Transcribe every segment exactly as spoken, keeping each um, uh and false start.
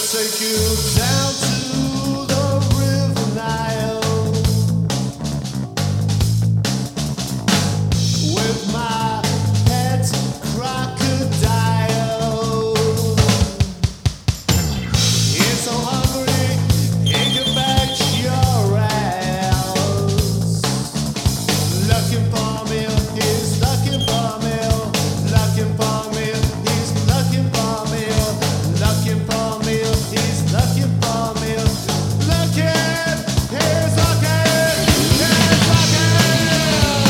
take you down to the River Nile with my pet crocodile. He's so hungry, he can fetch your ass. Looking for me, he's looking for me, looking for me, he's looking for me, looking for me, he's looking for me, looking, he's looking, he's looking.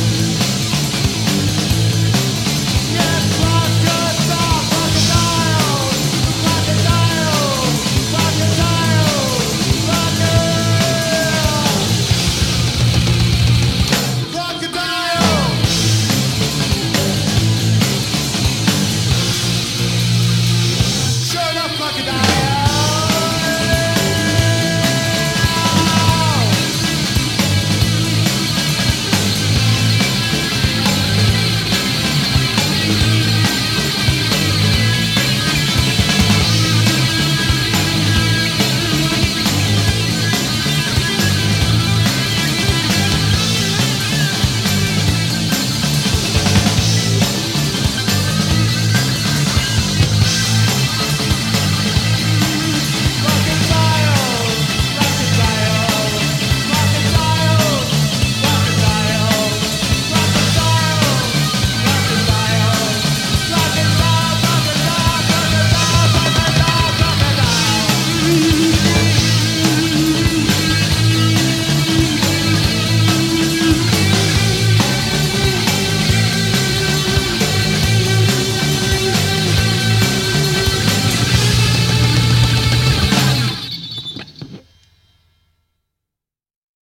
Yes, crocodile, crocodile, crocodile, crocodile, crocodile, crocodile. Sure enough, crocodile.